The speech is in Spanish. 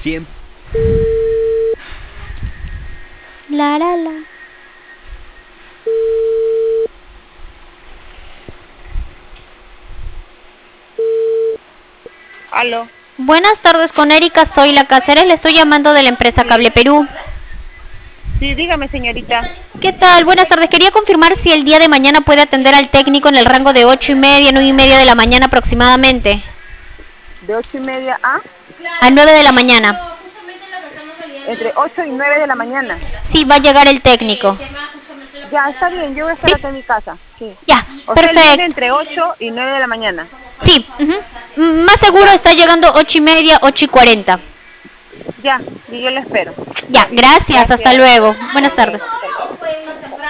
Siempre. La la la. Aló. Buenas tardes, con Erika, soy la Cáceres, le estoy llamando de la empresa Sí. Cable Perú. Sí, dígame, señorita. ¿Qué tal? Buenas tardes, quería confirmar si el día de mañana puede atender al técnico en el rango de 8:30, 9:30 de la mañana aproximadamente. De 8:30 a A 9 de la mañana. entre 8 y 9 de la mañana. Sí, va a llegar el técnico. Ya, está bien, yo voy a estar ¿Sí? acá en mi casa. Sí. Ya, O sea, él viene perfecto. entre 8 y 9 de la mañana. Sí, más seguro Ya, está llegando 8:30, 8:40. ya, y yo lo espero. Ya, gracias, hasta Gracias. luego. Buenas Bueno, tardes. hasta luego.